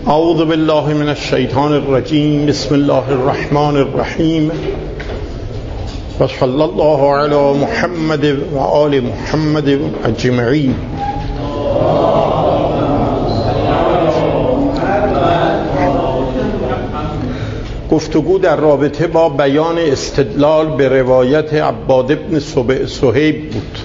اعوذ بالله من الشیطان الرجیم. بسم الله الرحمن الرحیم و صلی الله علی محمد و آل محمد اجمعین. گفتگو در رابطه با بیان استدلال به روایت عباد بن صهیب بود.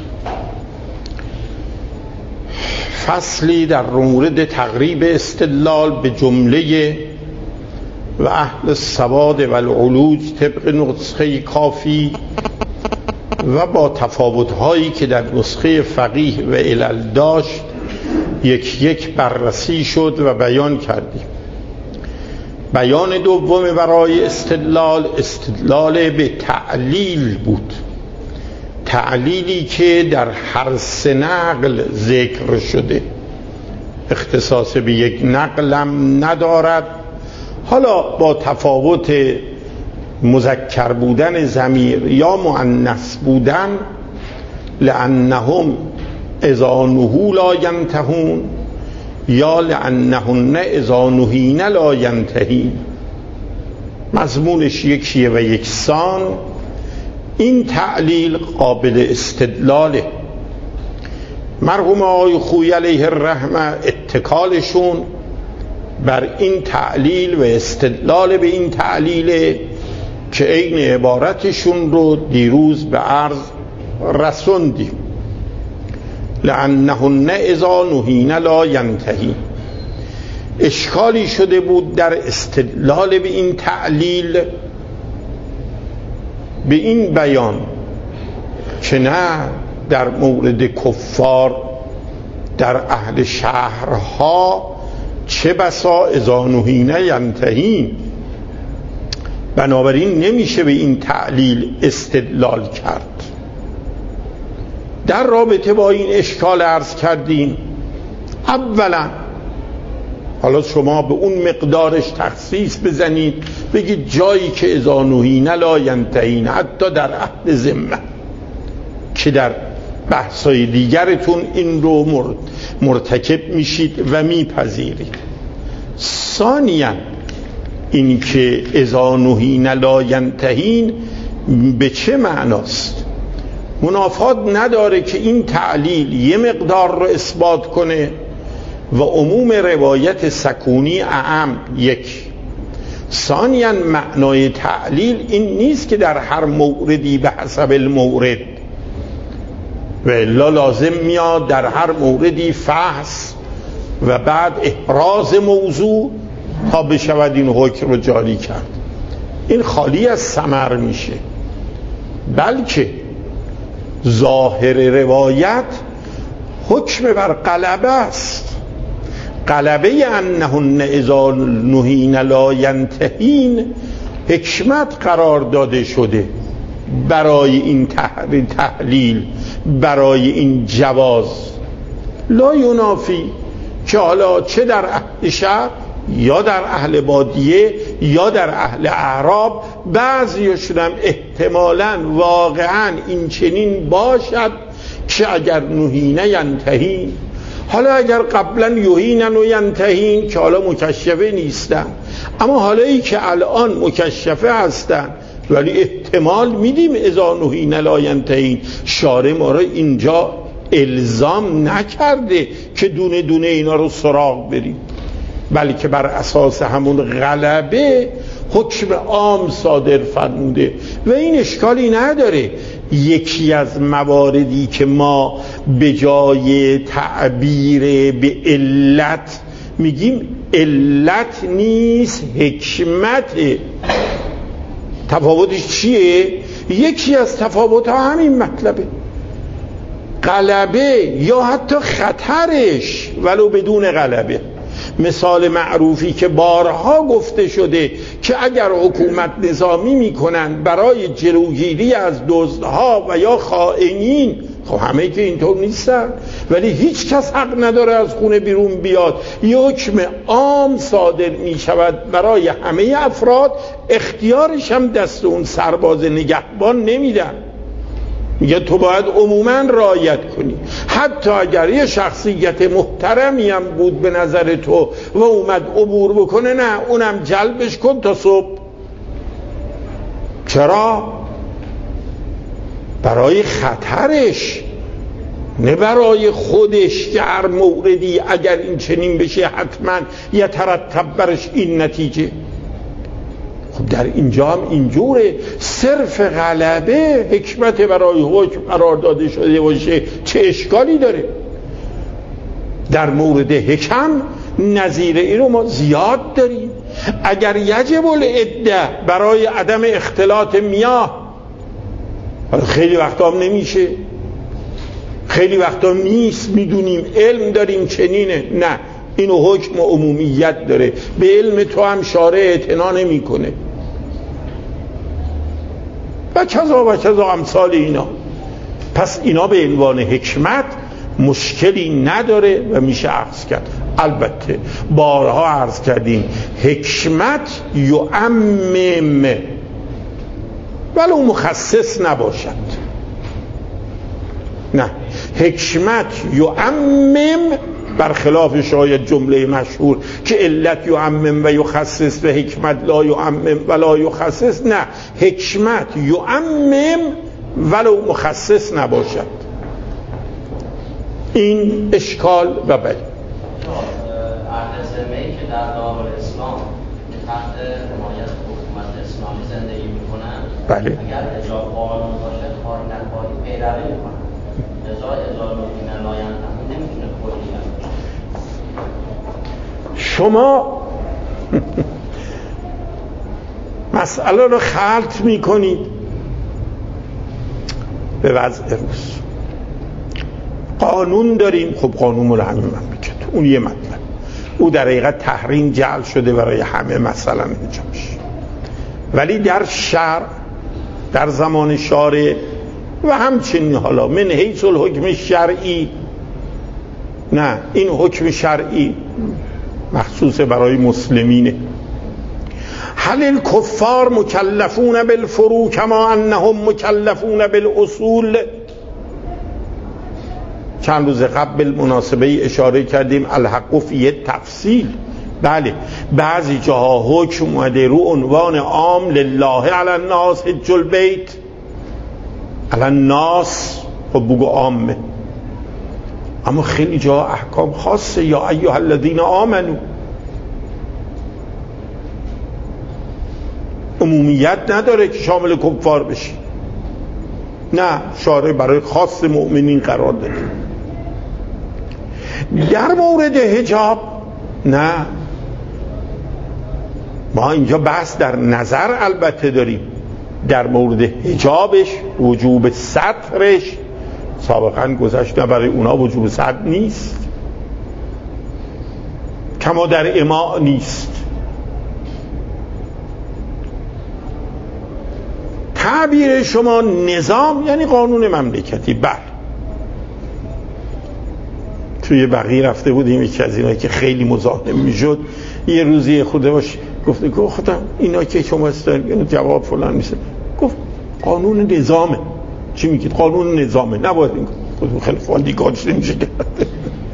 فصلی در مورد تقریب استدلال به جمله و اهل السواد و العلوج طبق نسخه کافی و با تفاوت‌هایی که در نسخه فقیه و علل داشت یک بررسی شد و بیان کردیم. بیان دوم برای استدلال به تعلیل بود، تعلیلی که در هر سه نقل ذکر شده، اختصاص به یک نقلم ندارد. حالا با تفاوت مذکر بودن ضمیر یا مؤنث بودن، لأنهم اذا نهوا لا ینتهون یا لأنهن اذا نهین لا ینتهین، مضمونش یکیه و یکسان. این تعلیل قابل استدلاله. مرحوم آقای خویی علیه الرحمه اتکالشون بر این تعلیل و استدلال به این تعلیل که عین عبارتشون رو دیروز به عرض رسوندیم، لأنهن اذا نهین لا ینتهین. اشکالی شده بود در استدلال به این تعلیل، به این بیان که نه در مورد کفار در اهل شهرها چه بسا اذا نهین ینتهین، بنابراین نمیشه به این تعلیل استدلال کرد. در رابطه با این اشکال عرض کردیم، اولا حالا شما به اون مقدارش تخصیص بزنید، بگید جایی که اذا نهین لا ینتهین، حتی در عهد ذمه که در بحثای دیگرتون این رو مرتکب میشید و میپذیرید. ثانیا این که اذا نهین لا ینتهین به چه معناست؟ منافات نداره که این تعلیل یه مقدار رو اثبات کنه و عموم روایت سکونی اعم یک. ثانیاً معنای تعلیل این نیست که در هر موردی به حسب المورد، و الا لازم میاد در هر موردی فحص و بعد احراز موضوع تا بشود این حکم رو جاری کرد. این خالی از ثمر میشه، بلکه ظاهر روایت حکم بر غلبه است. غلبه انهن اذا نهین لا ینتهین حکمت قرار داده شده برای این تحلیل، برای این جواز. لا ینافی که حالا چه در اهل شهر یا در اهل بادیه یا در اهل اعراب، بعضیشون هم احتمالاً واقعاً این چنین باشد که اگر نهین ینتهین، حالا اگر قبلا یهینن و ینتهین که حالا مکشفه نیستن، اما حالا ای که الان مکشفه هستن ولی احتمال میدیم اذا نهین لا ینتهین، شارع ما را اینجا الزام نکرده که دونه دونه اینا رو سراغ بریم، بلکه بر اساس همون غلبه حکم عام صادر فرموده و این اشکالی نداره. یکی از مواردی که ما به جای تعبیر به علت میگیم علت نیست حکمت، تفاوتش چیه؟ یکی از تفاوت ها همین مطلبه، غلبه یا حتی خطرش ولو بدون غلبه. مثال معروفی که بارها گفته شده که اگر حکومت نظامی میکنن برای جلوگیری از دزدها و یا خائنین، خب همه که اینطور نیستن، ولی هیچ کس حق نداره از خونه بیرون بیاد، یه حکم عام صادر میشود برای همه افراد، اختیارش هم دست اون سرباز نگهبان نمیدن. میگه تو باید عموما رعایت کنی، حتی اگر یه شخصیت محترمی هم بود به نظر تو و اومد عبور بکنه، نه اونم جلبش کن تا صبح. چرا؟ برای خطرش، نه برای خودش که هر موردی اگر این چنین بشه حتما یترتب برش این نتیجه. خب در اینجا هم اینجوره، صرف غلبه حکمت برای حکم قرار داده شده باشه چه اشکالی داره؟ در مورد حکم نظیر این رو ما زیاد داریم. اگر یجب العده برای عدم اختلاط میاه، خیلی وقتا هم نمیشه، خیلی وقتا نیست، میدونیم علم داریم چنینه، نه اینو حکم و عمومیت داره، به علم تو هم شارع اعتنا نمیکنه و کذا امثال اینا. پس اینا به عنوان حکمت مشکلی نداره و میشه عرض کرد. البته بارها عرض کردیم حکمت یعمم ولو مخصص نباشد، نه حکمت یعمم، برخلاف شاید جمله مشهور که علت یعمم و یخصص و حکمت لا یعمم و لا یخصص، نه حکمت یعمم ولو مخصص نباشد. این اشکال و بل اهل ذمه‌ای که در دارالاسلام تحت حمایت حکومت اسلامی زندگی میکنن، بله، اگر اجازه قانون باشه کاری نکاری پیروی میکنن، لذا اجازه نمیتونه کلی باشه. شما مسئله رو خلط میکنید به وضع روز. قانون داریم، خب قانون مال همین مملکت، اون یه مطلب، او در حقیقت تحریم جعل شده برای همه مثلا اینجاش. ولی در شرع، در زمان شارع و همچنین حالا من حیث الحکم شرعی، نه این حکم شرعی مخصوص برای مسلمینه. هل الکفار مکلفون بالفروع کما انهم مکلفون بالاصول؟ چند روز قبل مناسبه اشاره کردیم الحق فی تفصیل. بله، بعضی جاها حکم اومده رو عنوان عام، لله علی الناس حج البیت، علی الناس خب بگو عامه، اما خیلی جاها احکام خاصه، یا ایها الذین آمنو، عمومیت نداره که شامل کفار بشه، نه شارع برای خاص مؤمنین قرار داده. در مورد حجاب نه، ما اینجا بحث در نظر البته داریم، در مورد حجابش، وجوب سترش سابقا گذشته، برای اونا وجوب ستر نیست کما در اماع نیست. تعبیر شما نظام یعنی قانون مملکتی. بله، توی بقیه رفته بودیم، یکی از اینا که خیلی مزاحم میشد یه روزی خود باش گفت که خودم اینا که شما استن جواب فلان میشه، گفت قانون نظامه. چی میگید؟ قانون نظامه، نباید این خیلی فاندی گاج نمیشه کرد.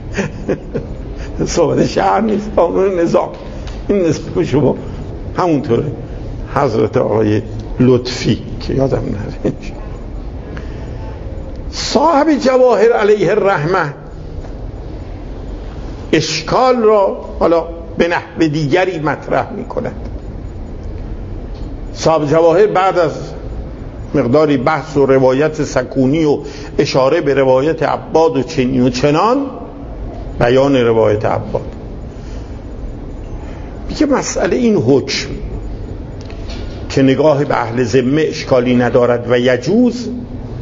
صحبت شهر نیست، قانون نظام. این نسبت شما همونطوره. حضرت آقای لطفی که یادم نره، صاحب جواهر علیه الرحمه، اشکال را حالا به نحو دیگری مطرح می کند. صاحب جواهر بعد از مقداری بحث و روایت سکونی و اشاره به روایت عباد و چنین و چنان، بیان روایت عباد، میگه مسئله این حکم که نگاه به اهل ذمه اشکالی ندارد و یجوز،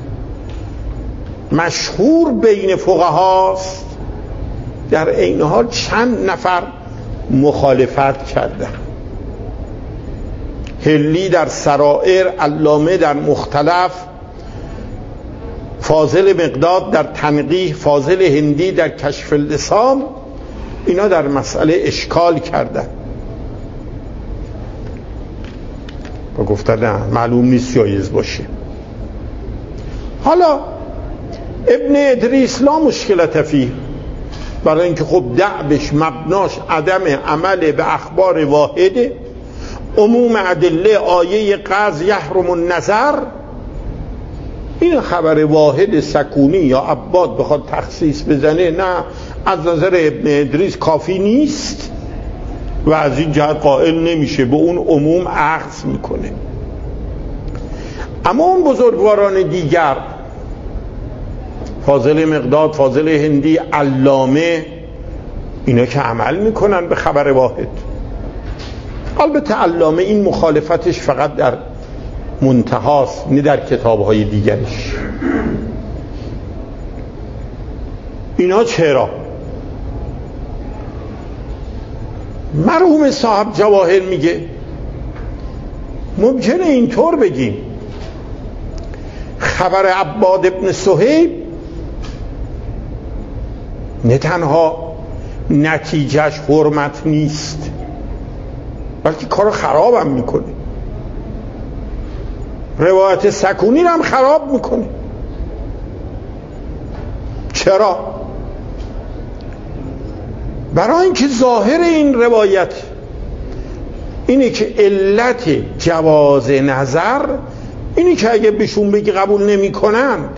مشهور بین فقهاست، در عین حال چند نفر مخالفت کردن. حلی در سرائر، علامه در مختلف، فاضل مقداد در تنقیح، فاضل هندی در کشف اللسان، اینا در مسئله اشکال کردن و گفتن نه معلوم نیست جایز باشه. حالا ابن ادریس لا مشکلت فیه، برای اینکه خب دعبش مبناش عدم عمل به اخبار واحده، عموم ادله آیه قذ یحرم النظر، این خبر واحد سکونی یا عباد بخواد تخصیص بزنه نه، از نظر ابن ادریس کافی نیست و از این جهت قائل نمیشه، به اون عموم اخذ میکنه. اما اون بزرگواران دیگر، فاضل مقداد، فاضل هندی، علامه، اینا که عمل میکنن به خبر واحد. البته علامه این مخالفتش فقط در منتهاست، نه در کتابهای دیگرش. اینا چرا؟ مرحوم صاحب جواهر میگه ممکنه اینطور بگیم خبر عباد ابن صهیب نه تنها نتیجهش حرمت نیست، بلکه کارو خرابم میکنه، روایت سکونی رو هم خراب میکنه. چرا؟ برای اینکه ظاهر این روایت اینه که علت جواز نظر اینه که اگه بهشون بگی قبول نمی کنند،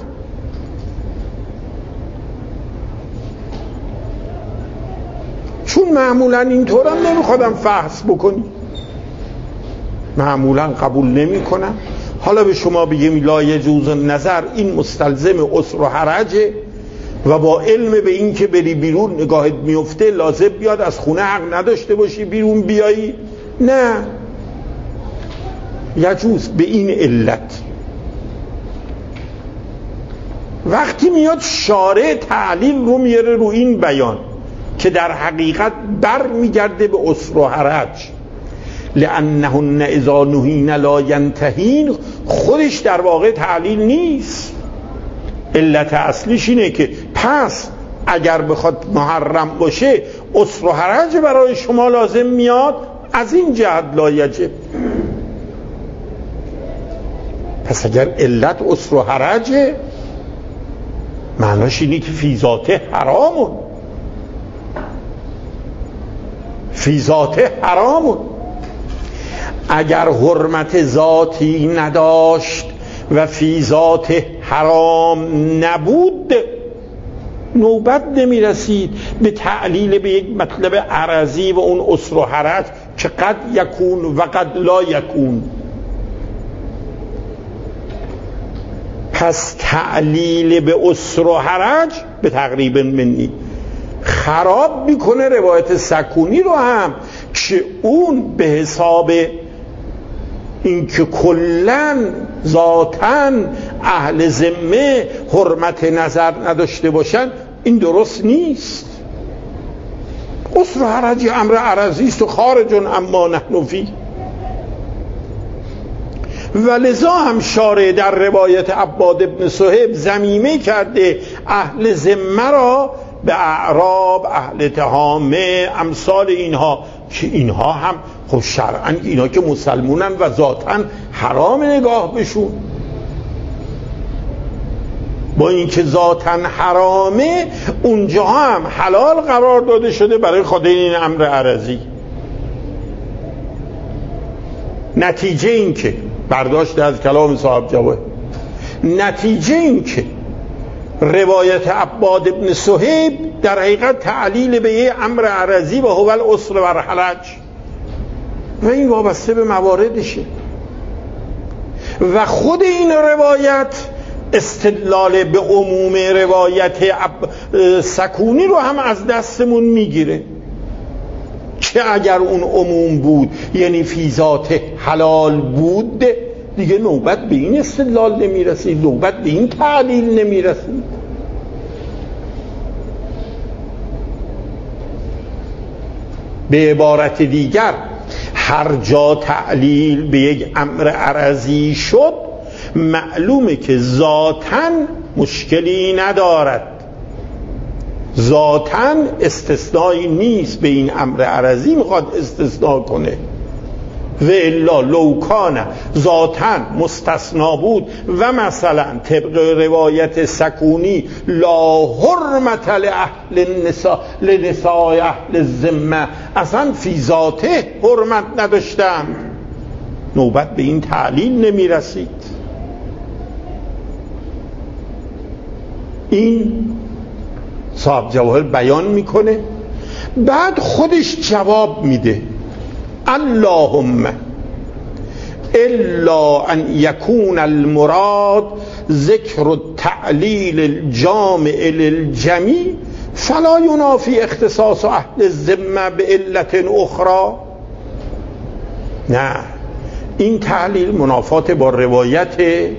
چون معمولا اینطور هم نمیخوادم فحص بکنی، معمولا قبول نمی کنم. حالا به شما بگیم لا یجوز نظر، این مستلزم عسر و حرجه و با علم به این که بری بیرون نگاهت میفته لازم بیاد از خونه حق نداشته باشی بیرون بیایی، نه، یجوز به این علت. وقتی میاد شارع تعلیل رو میاره رو این بیان که در حقیقت بر میگرده به عسر و حرج، لأنهن اذا نهین لا ینتهین، خودش در واقع تعلیل نیست. علت اصلیش اینه که پس اگر بخواد محرم باشه عسر و حرج برای شما لازم میاد، از این جهت لا یجب. پس اگر علت عسر و حرجه معناش اینه که فی ذاته حرامون، فی ذاته حرامون. اگر حرمت ذاتی نداشت و فی ذات حرام نبود، نوبت نمی رسید به تعلیل به یک مطلب عرضی و اون عسر و حرج که قد یکون و قد لا یکون. پس تعلیل به عسر و حرج به تقریب منی خراب میکنه روایت سکونی رو هم، که اون به حساب اینکه کلن ذاتاً اهل ذمه حرمت نظر نداشته باشن، این درست نیست. عسر و حرج امر عرضی است و خارج اما نحن فیه. و لذا هم شارع در روایت عباد ابن صهیب ذمیمه کرده اهل ذمه را به اعراب، اهل تهامه، امثال اینها، که اینها هم خب شرعاً اینا که مسلمونن و ذاتاً حرام نگاه بشون، با اینکه ذاتاً حرامه اونجا هم حلال قرار داده شده برای خاطر این امر عرضی. نتیجه این که برداشت از کلام صاحب جواهر، نتیجه این که روایت عباد ابن صهیب در حقیقت تعلیل به یه امر عرضی و هو العسر و الحرج و این وابسته به مواردشه. و خود این روایت استدلال به عموم روایت سکونی رو هم از دستمون میگیره که اگر اون عموم بود یعنی فی ذات حلال بود، دیگه نوبت به این استدلال نمیرسید، نوبت به این تعلیل نمیرسید. به عبارت دیگر هر جا تعلیل به یک امر عرضی شد معلومه که ذاتاً مشکلی ندارد، ذاتاً استثنایی نیست، به این امر عرضی میخواد استثناء کنه و الا لوکان ذاتاً مستثنا بود و مثلا طبق روایت سکونی لا حرمت لنساء اهل الذمه، اصلا فی ذاته حرمت نداشتن، نوبت به این تعلیل نمی رسید. این صاحب جواهر بیان میکنه، بعد خودش جواب میده اللهم الا ان یکون المراد ذکر التعلیل الجامع للجمیع فلا ینافی اختصاص اهل الذمه بعلت اخرى. نه، این تعلیل منافات با روایت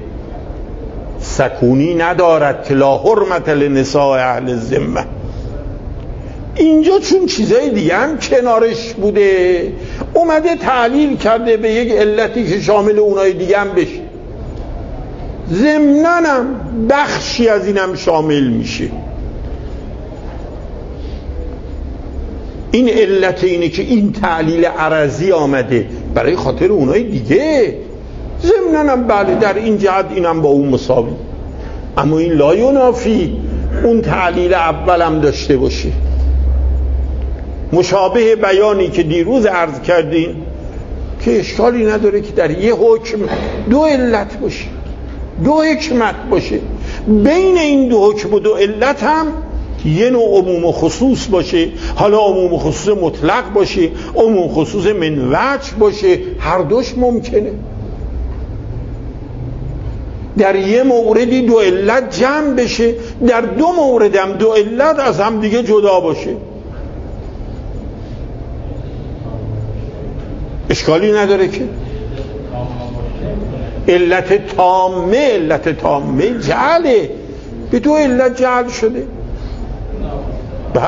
سکونی ندارد که لا حرمت لنساء اهل الذمه. اینجا چون چیزای دیگه هم کنارش بوده اومده تعلیل کرده به یک علتی که شامل اونای دیگه هم بشه، ضمناً هم بخشی از اینم شامل میشه. این علت اینه که این تعلیل عرضی آمده برای خاطر اونای دیگه، ضمناً هم بله در این جهت اینم با اون مساوی، اما این لا ینافی اون تعلیل اولم داشته باشه. مشابه بیانی که دیروز عرض کردیم که اشکالی نداره که در یه حکم دو علت باشه، دو حکمت باشه، بین این دو حکم و دو علت هم یه نوع عموم و خصوص باشه، حالا عموم و خصوص مطلق باشه، عموم و خصوص من وجه باشه، هر دوش ممکنه. در یه موردی دو علت جمع بشه، در دو مورد هم دو علت از هم دیگه جدا باشه، اشکالی نداره که. علت تامه جعله، به دو علت جعل شده. بله،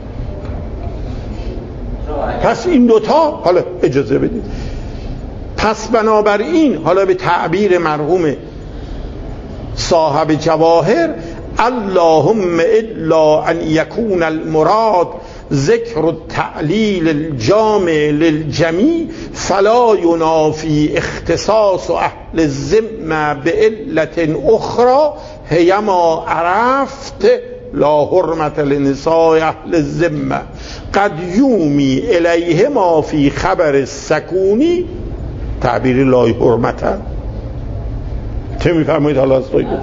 پس این دوتا، حالا اجازه بدید، پس بنابراین حالا به تعبیر مرحوم صاحب جواهر اللهم الا ان یکون المراد ذکر التعلیل الجامع للجمیع فلا ینافی اختصاص اهل الذمه بعلت اخرى هی ما عرفت لا حرمت لنساء اهل الذمه قد یومی الیه ما فی خبر السکونی تعبیر لا حرمت. چه میفرمایید حالا از توی بود؟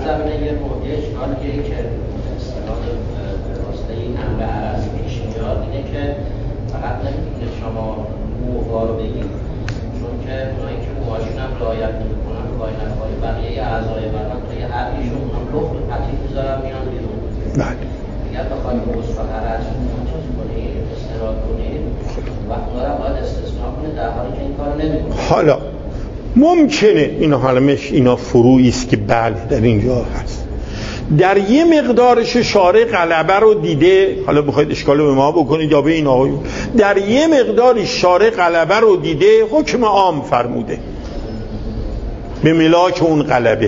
فقط نمیتونه شما موها رو بگید، چون که اونایی که موهاشون هم رعایت نمیکنن کاری نکنه بقیه اعضای بدن توی حرفیشون هم لخت و پتیل میذارن میان بیرون. بله، اگر بخواید وصف و حرج چیز کنید، استناد کنید و اونا رو باید استثناء کنید در حالی که این کار نمیکنه. حالا ممکنه اینا فروعی است که بله در اینجا هست، در یه مقدارش شارع غلبه رو دیده، حالا بخواید اشکال به ما بکنید یا به این آقایون، در یه مقدارش شارع غلبه رو دیده حکم عام فرموده به ملاک اون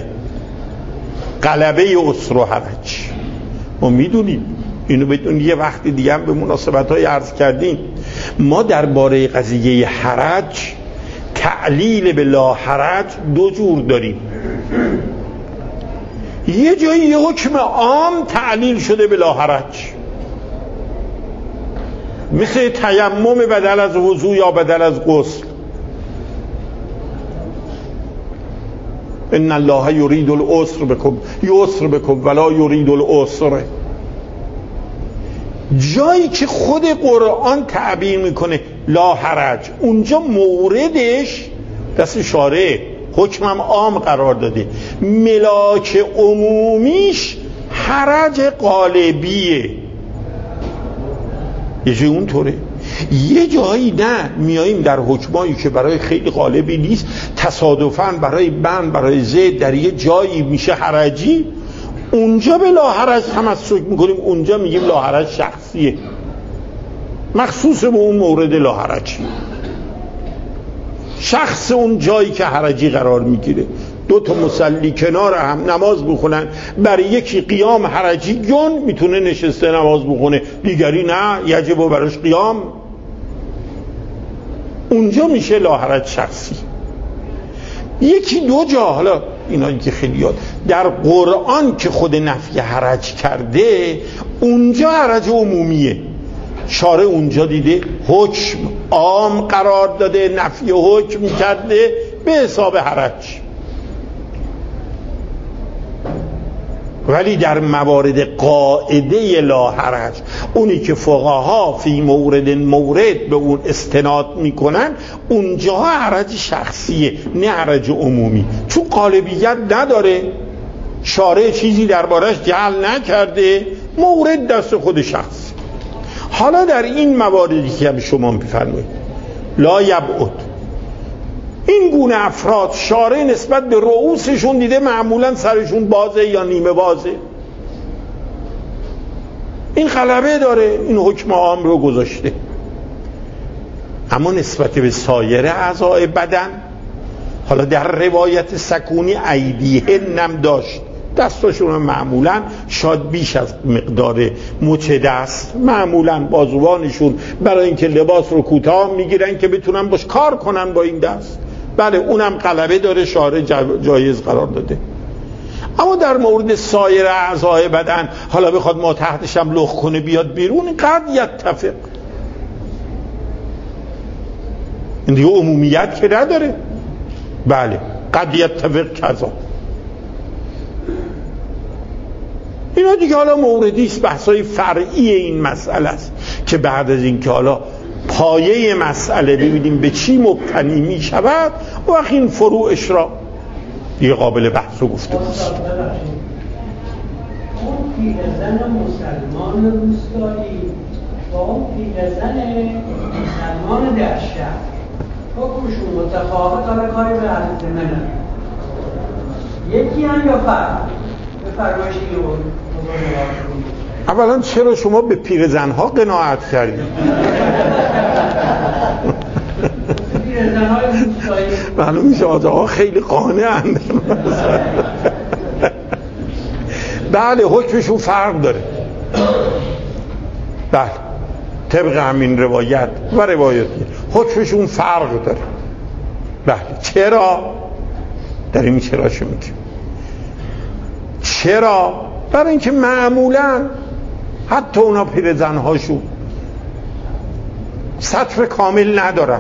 غلبه اسر و حرج. ما میدونیم اینو، بدون یه وقت دیگه هم به مناسبت‌های عرض کردیم، ما درباره قضیه حرج تعلیل به لا حرج دو جور داریم. یه جایی یه حکم عام تعلیل شده به لا حرج، مثل تیمم بدل از وضو یا بدل از غسل، ان الله یرید العسر بکم ولا یرید العسر. جایی که خود قرآن تعبیر میکنه لا حرج، اونجا موردش دست شارع حکمم عام قرار داده، ملاک عمومیش حرج قالبیه. یه جایی اونطوره، یه جایی نه، میاییم در حکمایی که برای خیلی قالبی نیست، تصادفاً برای بند برای زید در یه جایی میشه حرجی، اونجا به لا حرج تمسک میکنیم، اونجا میگیم لا حرج شخصیه، مخصوص به اون مورد لا حرجی، شخص اون جایی که حرجی قرار میگیره. دو تا مصلی کنار هم نماز بخونن، برای یکی قیام حرجی گن میتونه نشسته نماز بخونه، دیگری نه، یجب و براش قیام. اونجا میشه لاحرج شخصی. یکی دو جا، حالا اینا که خیلی یاد در قرآن که خود نفی حرج کرده، اونجا حرج عمومیه، شارع اونجا دیده حکم عام قرار داده، نفی حکم کرده به حساب حرج. ولی در موارد قاعده لا حرج، اونی که فقها فی مورد به اون استناد میکنن، اونجا حرج شخصیه نه حرج عمومی، چون غالبیت نداره، شارع چیزی دربارش جعل نکرده، مورد دست خود شخص. حالا در این مواردی که هم شما میفرمایید لا یبعد، این گونه افراد شارع نسبت به رؤوسشون دیده معمولا سرشون بازه یا نیمه بازه، این غلبه داره، این حکم عام رو گذاشته. اما نسبت به سایر اعضای بدن، حالا در روایت سکونی ایدیهن هم داشت، دستاشون هم معمولا شاید بیش از مقدار مچ دست، معمولا بازوانشون برای اینکه لباس رو کوتاه میگیرن که بتونن باش کار کنن با این دست، بله اونم غلبه داره، شارع جایز قرار داده. اما در مورد سایر اعضای بدن، حالا بخواد ما تحتش هم لخ کنه بیاد بیرون، قد یتفق، این دیگه عمومیت که نداره. بله قد یتفق کذا، اینا دیگه حالا موردیست، بحثای فرعی این مسئله است که بعد از این که حالا پایه مسئله ببینیم به چی مبتنی می شود، و وقت این فروعش را دیگه قابل بحث و گفته است. اون پیرزن مسلمان روستایی با اون پیرزن مسلمان در شهر حکمشون متفاوت، حالا کاری به حضرت منه یکی هم یا فرق به فرمایشی رو. اولا چرا شما به پیرزنها قناعت کردید؟ پیرزنهای روستایی معلوم میشه آقا خیلی قانع‌اند. بله حکمشون فرق داره، بله طبق همین روایت و روایتی حکمشون فرق داره. بله چرا؟ در این چراشو میگیم. چرا؟ برای اینکه معمولا حتی اونا پیرزنهاشون سطر کامل ندارن،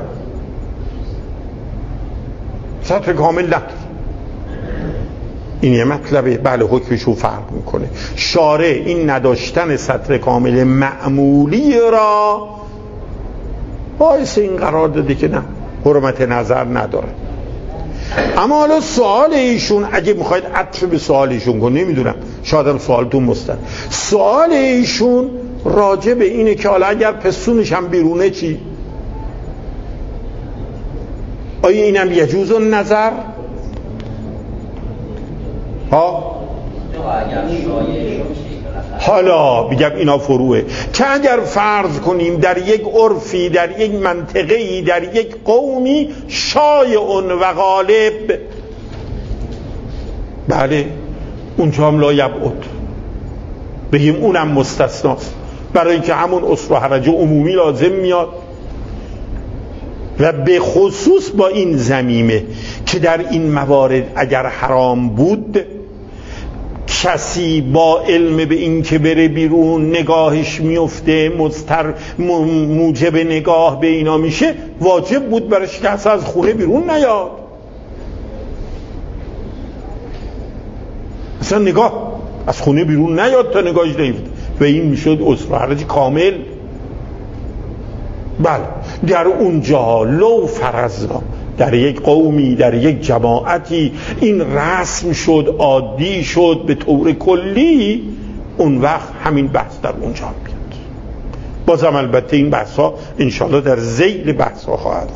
سطر کامل ندارن، این یه مطلبه. بله حکمشون فرق میکنه. شارع این نداشتن سطر کامل معمولی را باعث این قرار داده که نه، حرمت نظر نداره. اما حالا سوال ایشون، اگه میخواید عطف به سوال ایشون کن، نمیدونم شاید هم سوالتون مستند، سوال ایشون راجع به اینه که حالا اگر پستونش هم بیرونه چی؟ آیا اینم یجوز النظر؟ ها؟ حالا بگم اینا فروعه که اگر فرض کنیم در یک عرفی، در یک منطقه‌ای، در یک قومی شایع و غالب، بله اونجا هم لا یبعد، بگیم اونم مستثناست، برای اینکه همون اصل و حرج عمومی لازم میاد. و به خصوص با این ضمیمه که در این موارد اگر حرام بود، کسی با علم به این که بره بیرون نگاهش میفته، موجب نگاه به اینا میشه، واجب بود برش که از خونه بیرون نیاد، اصلا نگاه از خونه بیرون نیاد تا نگاهش نیفته، و این میشد اصل و حرج کامل. بله در اونجا لو فرضنا در یک قومی، در یک جماعتی این رسم شد، عادی شد به طور کلی، اون وقت همین بحث در اونجا میاد. بازم البته این بحث ها انشاءالله در ذیل بحث ها خواهد.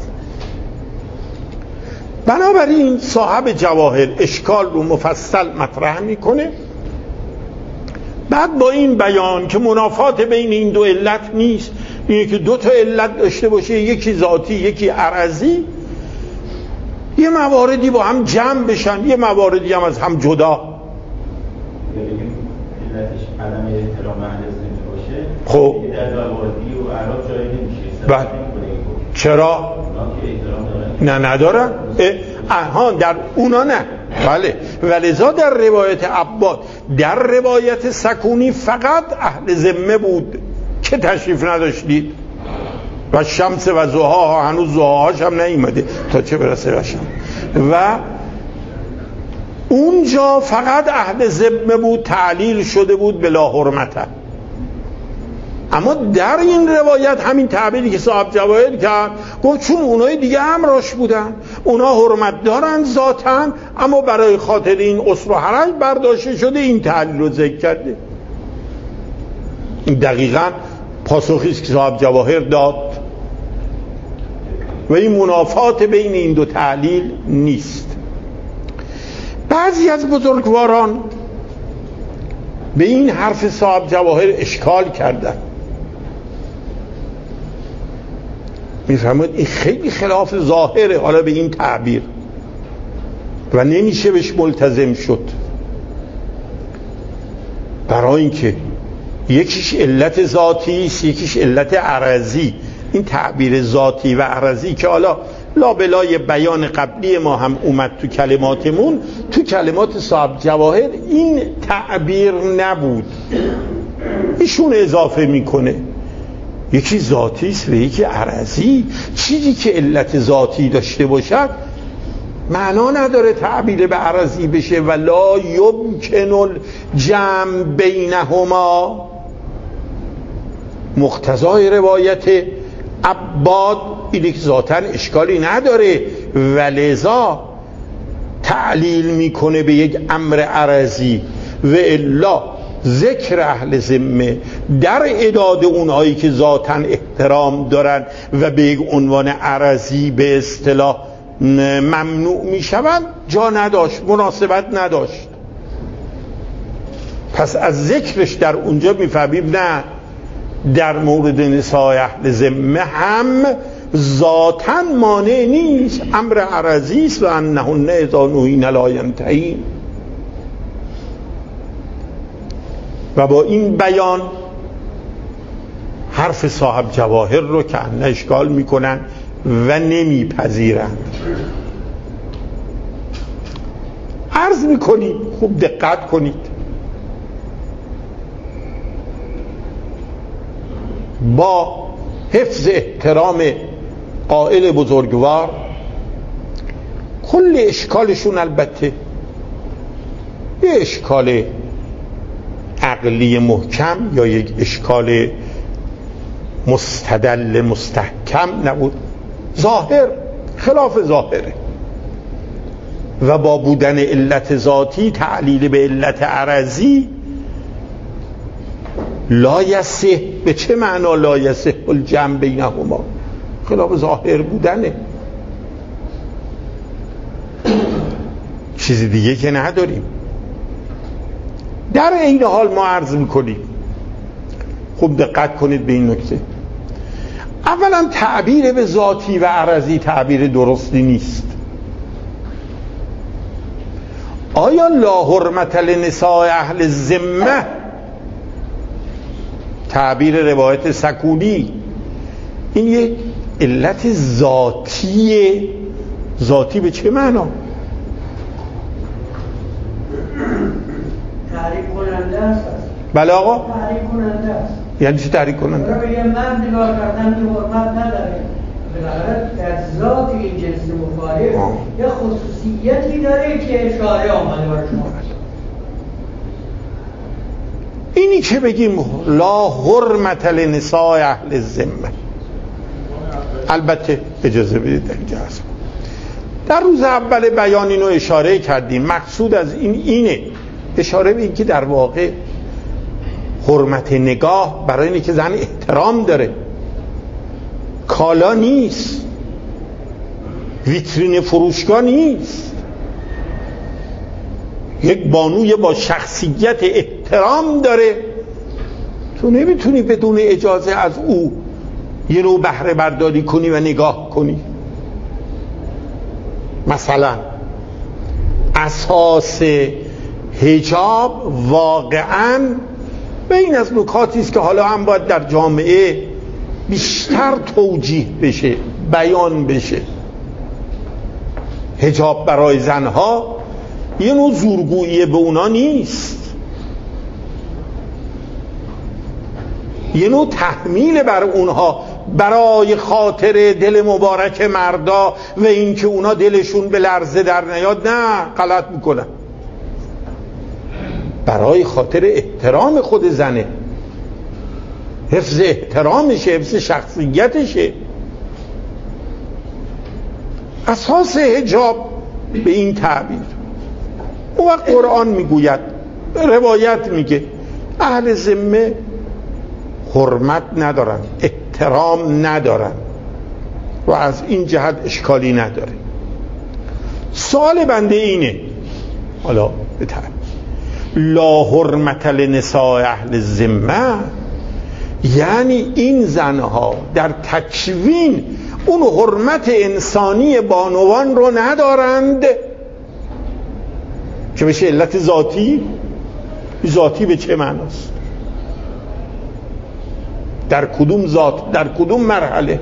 بنابراین صاحب جواهر اشکال رو مفصل مطرح میکنه. بعد با این بیان که منافات بین این دو علت نیست، اینه که دو تا علت داشته باشه، یکی ذاتی یکی عرضی، یه مواردی با هم جمع بشن، یه مواردی هم از هم جدا. علتش عدم احترام اهل ذمه باشه، خب در داوردی و اعراب جایی نمیشه. بعد چرا؟ نه ندارن. در اونا نه. بله. ولذا در روایت عباد، در روایت سکونی فقط اهل ذمه بود که تشریف نداشتید و شمس و ضحاها، هنوز ضحاهاش هم نیومده تا چه برسه بشم، و اونجا فقط اهل ذمه بود، تعلیل شده بود بلا حرمته. اما در این روایت همین تعبیری که صاحب جواهر کرد، گفت چون اونای دیگه امراش بودن، اونا حرمت دارن ذاتن، اما برای خاطر این عسر و حرج برداشته شده این تعلیل رو ذکر کرده. این دقیقاً پاسخی است که صاحب جواهر داد و این منافات بین این دو تعلیل نیست. بعضی از بزرگواران به این حرف صاحب جواهر اشکال کردن، میفهمید این خیلی خلاف ظاهره حالا به این تعبیر و نمیشه بهش ملتزم شد، برای اینکه یکیش علت ذاتی است، یکیش علت عرضی. این تعبیر ذاتی و عرضی که حالا لابلای بیان قبلی ما هم اومد تو کلماتمون، تو کلمات صاحب جواهر این تعبیر نبود، ایشون اضافه میکنه یکی ذاتی است و یکی عرضی. چیزی که علت ذاتی داشته باشد معنا نداره تعبیر به عرضی بشه. ولا یمکن الجمع بینهما، مقتضای روایت عباد اینه که ذاتاً اشکالی نداره، ولذا تعلیل میکنه به یک امر عرضی. و الا ذکر اهل ذمه در اعداد اونهایی که ذاتاً احترام دارن و به یک عنوان عرضی به اصطلاح ممنوع میشوند جا نداشت، مناسبت نداشت. پس از ذکرش در اونجا میفهمیم نه، در مورد نساء اهل ذمه هم ذاتاً مانع نیست، امر عرضی است و انهن اذا نهین لا ینتهین. و با این بیان حرف صاحب جواهر رو که انه اشکال میکنن و نمیپذیرند. عرض میکنید، خوب دقت کنید، با حفظ احترام قائل بزرگوار، کل اشکالشون البته یه اشکال عقلی محکم یا یک اشکال مستدل مستحکم نبود، ظاهر خلاف ظاهره و با بودن علت ذاتی تعلیل به علت عرضی لا یصح. به چه معنا لا یصح الجمع بینهما؟ خلاف ظاهر بودنه، چیزی دیگه که نداریم. در این حال ما عرض میکنیم، خوب دقت کنید به این نکته، اولا تعبیر به ذاتی و عرضی تعبیر درستی نیست. آیا لا حرمت لنساء اهل الذمه تعبیر روایت سکونی این یک علت ذاتیه؟ ذاتی به چه معنا؟ تحریک کننده است. بله آقا، تحریک کننده است. یعنی چی تحریک کننده؟ برای من نگاه کردن که حرمت نداره، بالاخره در ذات این جنس مخالف یه خصوصیتی داره که اشاره آمده برای شما. اینی که بگیم لا حرمت لنساء اهل الذمه، البته اجازه بدید اینجا هست، در روز اول بیان اینو اشاره کردیم. مقصود از اینه اشاره به این که در واقع حرمت نگاه برای اینه که زن احترام داره، کالا نیست، ویترین فروشگاه نیست، یک بانوی با شخصیت احترام داره. تو نمیتونی بدون اجازه از او یه نوع بهره برداری کنی و نگاه کنی. مثلا اساس حجاب واقعاً به این از نکاتی است که حالا هم باید در جامعه بیشتر توجیه بشه. بیان بشه. حجاب برای زنها یه نوع زورگویی به اونا نیست، یه نوع تحمیل بر اونها برای خاطر دل مبارک مردا و اینکه اونا دلشون به لرزه در نیاد. نه، غلط میکنن. برای خاطر احترام خود زنه، حفظ احترامشه، حفظ شخصیتشه. اساس حجاب به این تعبیر. اون وقت قرآن میگوید، روایت میگه اهل ذمه حرمت ندارن، احترام ندارن و از این جهت اشکالی نداره. سوال بنده اینه، حالا به تعبیر لا حرمت لنساء اهل ذمه، یعنی این زنها در تکوین اون حرمت انسانی بانوان رو ندارند که بشه علت ذاتی. ذاتی به چه معناست؟ در کدوم ذات، در کدوم مرحله؟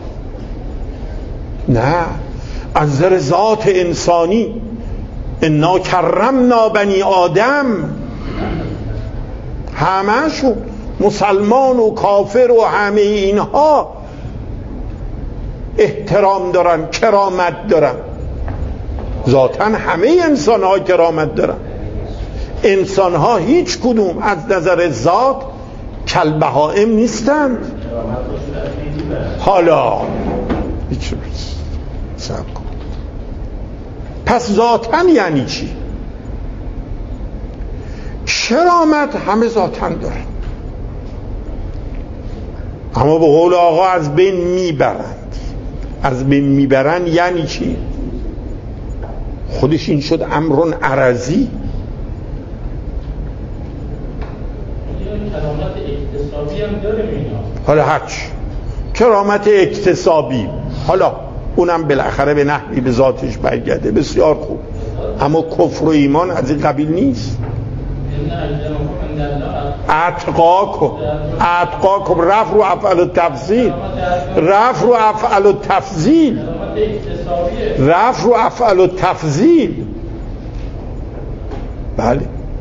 نه، از نظر ذات انسانی. انا کرمنا بنی آدم، همه‌شون، مسلمان و کافر و همه اینها احترام دارن، کرامت دارن. ذاتاً همه انسان ها کرامت دارن. انسان ها هیچ کدوم از نظر ذات کالبهائم نیستند. حالا هیچ صبر کن. پس ذاتاً یعنی چی؟ کرامت همه ذاتاً دارن، اما به قول آقا از بین میبرند. از بین میبرن یعنی چی؟ خودش این شد امرون عرضی. کرامت اکتسابی هم داره اینا. حالا هرچ کرامت اکتسابی، حالا اونم بالاخره به نحوی به ذاتش برگرده، بسیار خوب، اما کفر و ایمان از این قبیل نیست. اتقاکم رفع رو افعل التفضیل، رفع رو افعل التفضیل، رفع رو افعل التفضیل. بله.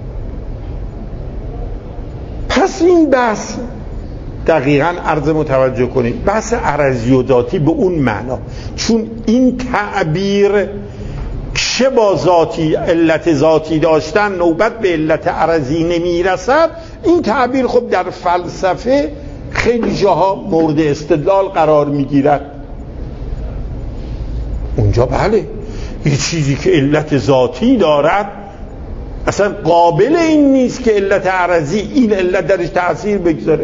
پس این بحث دقیقاً عرض متوجه کنید، بحث عرضی و ذاتی به اون معنا، چون این تعبیر چه با ذاتی علت ذاتی داشتن نوبت به علت عرضی نمیرسد. این تعبیر خب در فلسفه خیلی جاها مورد استدلال قرار میگیرد. اونجا بله، یه چیزی که علت ذاتی دارد اصلا قابل این نیست که علت عرضی این علت درش تأثیر بگذاره.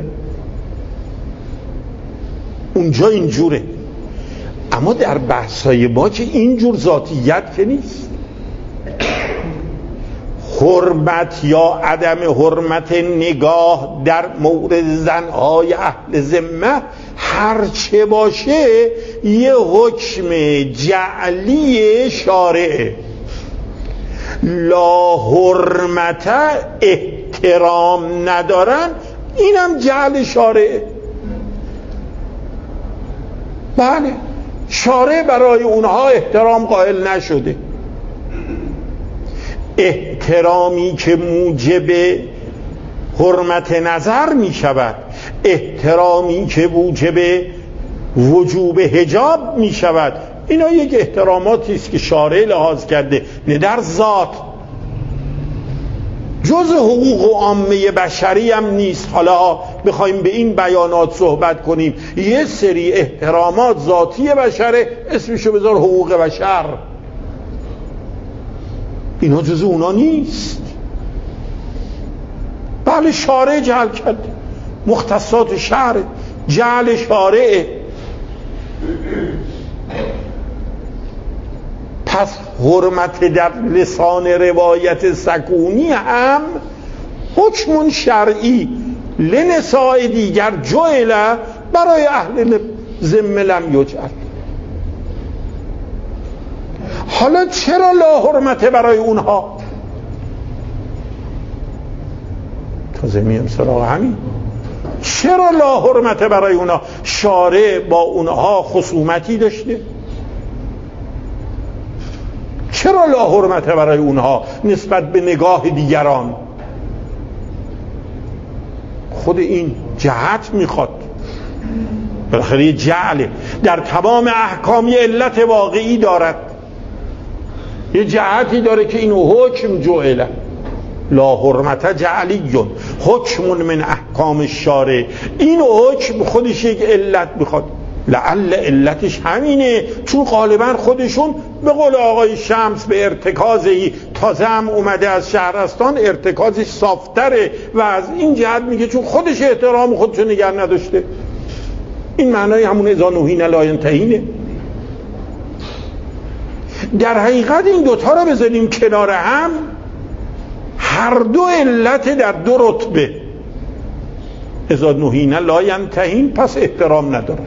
اونجا اینجوره. اما در بحثای ما که اینجور ذاتیت که نیست. حرمت یا عدم حرمت نگاه در مورد زنهای اهل ذمه هرچه باشه یه حکم جعلی شارعه. لا حرمت احترام ندارن، اینم جعل شارعه. بله، شارع برای اونها احترام قائل نشده. احترامی که موجب حرمت نظر می شود، احترامی که موجب وجوب حجاب می شود، اینا یک احتراماتی است که شارع لحاظ کرده، نه در ذات. جز حقوق عامه بشری هم نیست. حالا بخوایم به این بیانات صحبت کنیم، یه سری احترامات ذاتی بشره، اسمشو بذار حقوق بشر، اینا جز اونا نیست. بله، شارع جعل کرده، مختصات شرع جعل شارعه. پس حرمت در لسان روایت سکونی هم حکم شرعی لنساء دیگر جعل برای اهل ذمه لم یجعل. حالا چرا لا حرمت برای اونها؟ تازه میم سراغ همین، چرا لا حرمت برای اونا؟ شارع با اونها خصومتی داشته؟ چرا لا حرمت برای اونها نسبت به نگاه دیگران؟ خود این جهت میخواد، بالاخره یه جعله در تمام احکام یه علت واقعی دارد، یه جهتی داره که اینو حکم جعله. لا حرمت جعلیون حکم من احکام الشارع، این حکم خودش یک علت میخواد. لعل علتش همینه، چون غالبا خودشون به قول آقای شمس به ارتکازی تازه هم اومده از شهرستان، ارتکازش صافتره و از این جهت میگه چون خودش احترام خودشو نگه نداشته. این معنای همون اذا نهین لا ینتهینه. در حقیقت این دوتا رو بذاریم کنار هم، هر دو علت در دو رتبه. اذا نهین لا ینتهین، پس احترام نداره،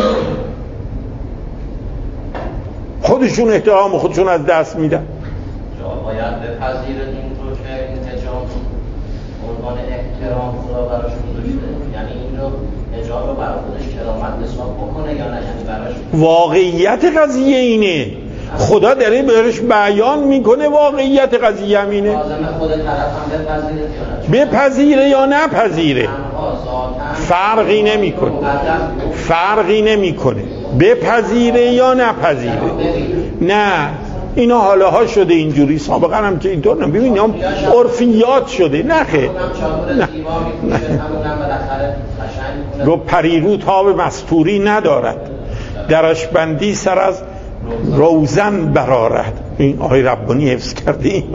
خودشون احترام خودشون از دست میدن. باید بپذیرد این رو که این حجاب عنوان احترام خدا براش گذاشته، یعنی این رو حجاب رو برای خودش کرامت حساب بکنه یا نه؟ یعنی براش واقعیت قضیه اینه، خدا داره بهش بیان میکنه واقعیت قضیه همینه. لازمه خود طرف هم بپذیره یا نپذیره، فرقی نمیکنه، فرقی نمیکنه بپذیره یا نپذیره. نه اینا حالا ها شده اینجوری، سابقا هم که اینطور نه، ببین هم عرفیات شده. نه خیر، نه رو پریرو تاب مستوری ندارد، درش بندی سر از روزن برارد. این آقای ربانی حفظ کرده این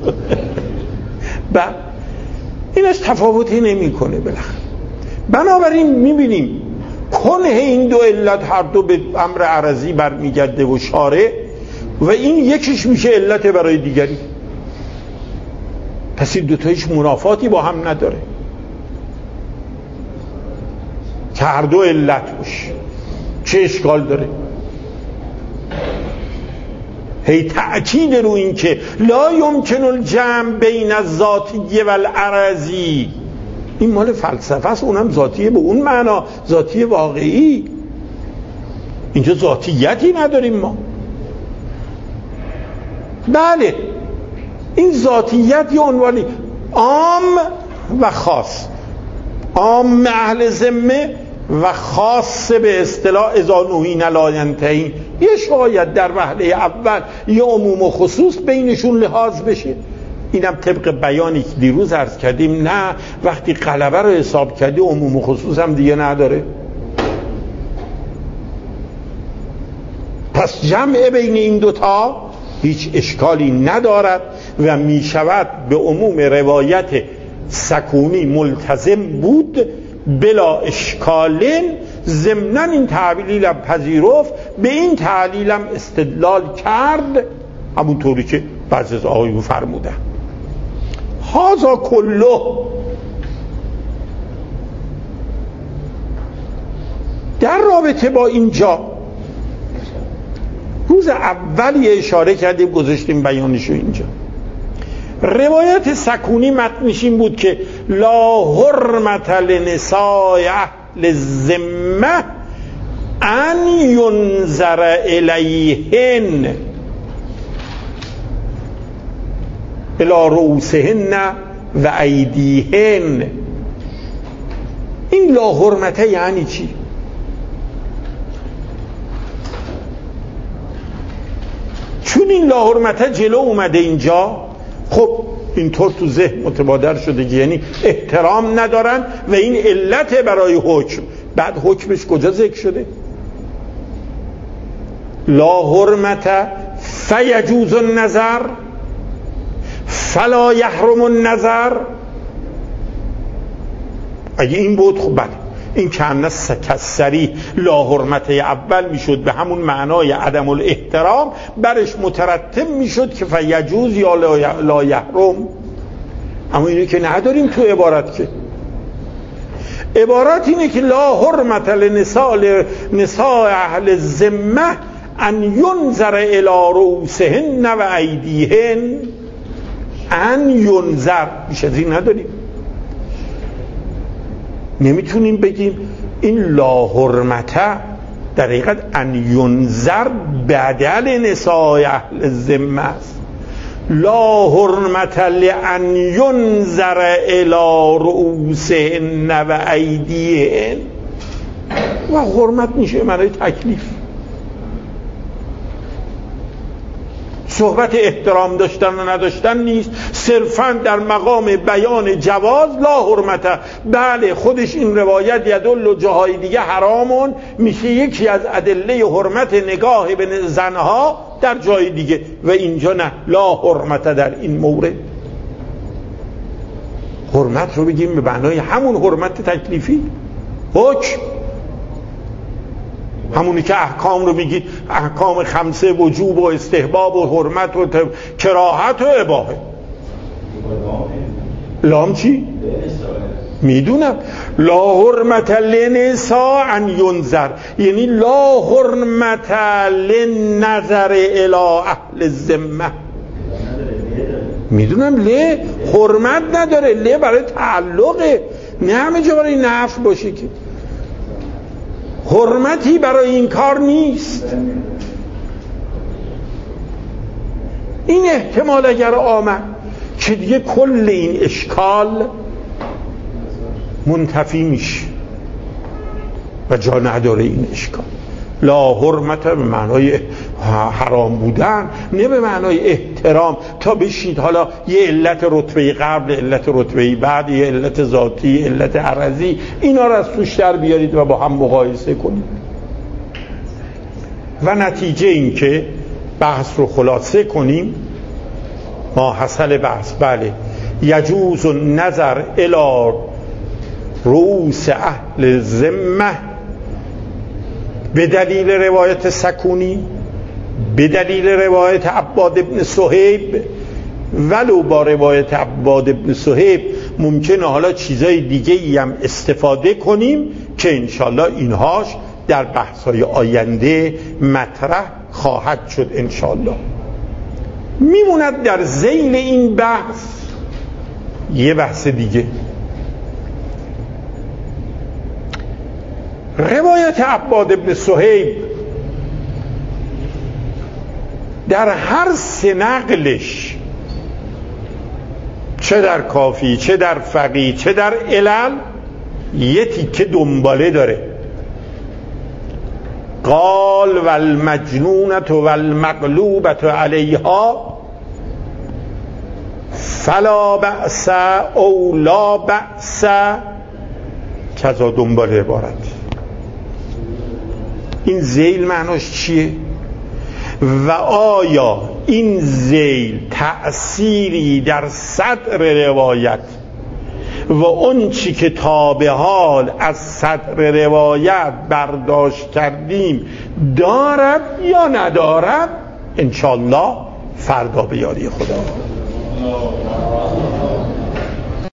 و اینش تفاوتی نمی کنه بالاخره. بنابراین میبینیم کنه این دو علت هر دو به امر عرضی برمیگرده و شارع، و این یکیش میشه علت برای دیگری. پس این دوتایش منافاتی با هم نداره که هر دو علت باشه. چه اشکال داره؟ هی تأکید رو این که لا یمکن الجمع بین الذاتی و العرضی، این مال فلسفه است، اونم ذاتیه به اون معنا، ذاتی واقعی. اینجا ذاتیتی نداریم ما. بله این ذاتیت یه عنوانی عام و خاص، عام اهل ذمه و خاص به اصطلاح اذا نهین لا ینتهین. یه شاید در وهله اول یه عموم و خصوص بینشون لحاظ بشه. اینم طبق بیانی که دیروز عرض کردیم، نه وقتی غلبه رو حساب کردی عموم و خصوص هم دیگه نداره. پس جمع بین این دوتا هیچ اشکالی ندارد و می شود به عموم روایت سکونی ملتزم بود بلا اشکالن. ضمناً این تعلیلم پذیرفت، به این تعلیلم استدلال کرد، همونطوری که بعضی از آقایون فرمودن. هذا کله در رابطه با اینجا روز اول یه اشاره کردیم، گذاشتیم بیانشو اینجا. روایت سکونی متنش این بود که لا حرمت لنساء اهل الذمه ان ینظر الیهن الی رؤوسهن و ایدیهن. این لا حرمت یعنی چی؟ چون این لا حرمت جلو اومده اینجا، خب اینطور تو ذهن متبادر شده که یعنی احترام ندارن و این علت برای حکم. بعد حکمش کجا ذکر شده؟ لا حرمت فیجوز النظر فلا یحرم النظر. اگه این بود خب بله، این که هم کسری لا حرمت اول میشد به همون معنای عدم الاحترام، برش مترتب میشد که فیجوز یا لا یحرم. اما اینو که نداریم تو عبارت. که عبارت اینه که لا حرمت لنساء اهل الذمه ان ینظر الی رؤوسهن و ایدیهن. ان ینظر بیش از این نداریم. نمیتونیم بگیم این لا حرمته در حقیقت ان ینظر بدل نساء اهل ذمه است. لا حرمت لان ینظر الی رؤوسهن و ایدیهن، و حرمت میشه معنای تکلیف. صحبت احترام داشتن و نداشتن نیست، صرفا در مقام بیان جواز لا حرمته. بله خودش این روایت یدل و جاهای دیگه حرامون میشه یکی از ادله حرمت نگاه به زنها در جای دیگه، و اینجا نه، لا حرمته در این مورد. حرمت رو بگیم به معنای همون حرمت تکلیفی، حکم، همونی که احکام رو میگید احکام خمسه، وجوب و استحباب و حرمت و کراهت و اباحه. لام چی؟ میدونم لا حرمت لنساء ان ینظر، یعنی لا حرمت لنظر الی اهل الذمه. میدونم له حرمت نداره، له برای تعلقه، نه همه جا برای نفع باشه که. حرمتی برای این کار نیست. این احتمال اگر آمد که دیگه کل این اشکال منتفی میشه و جا نداره این اشکال. لا حرمت به معنای حرام بودن، نه به معنای احترام. تا بشید حالا یه علت رتبه قبل، علت رتبه بعد، یه علت ذاتی، علت عرضی، اینا رو از توش در بیارید و با هم مقایسه کنید. و نتیجه این که بحث رو خلاصه کنیم، ما حاصل بحث بله یجوز النظر الی رؤوس اهل ذمه به دلیل روایت سکونی، به دلیل روایت عباد ابن صهیب، ولو با روایت عباد ابن صهیب ممکنه حالا چیزای دیگه ای هم استفاده کنیم که انشالله اینهاش در بحث‌های آینده مطرح خواهد شد انشالله. میموند در ذیل این بحث یه بحث دیگه، روایت عباد ابن صهیب در هر سه نقلش، چه در کافی، چه در فقی، چه در علل، یه تیکه دنباله داره. قال والمجنونة والمغلوبة علیها فلا بأس او لا بأس، کذا دنبال عبارت. این ذیل معناش چیه؟ و آیا این ذیل تأثیری در صدر روایت و اون چی که تا به حال از صدر روایت برداشت کردیم دارد یا ندارد؟ انشالله فردا به یاری خدا.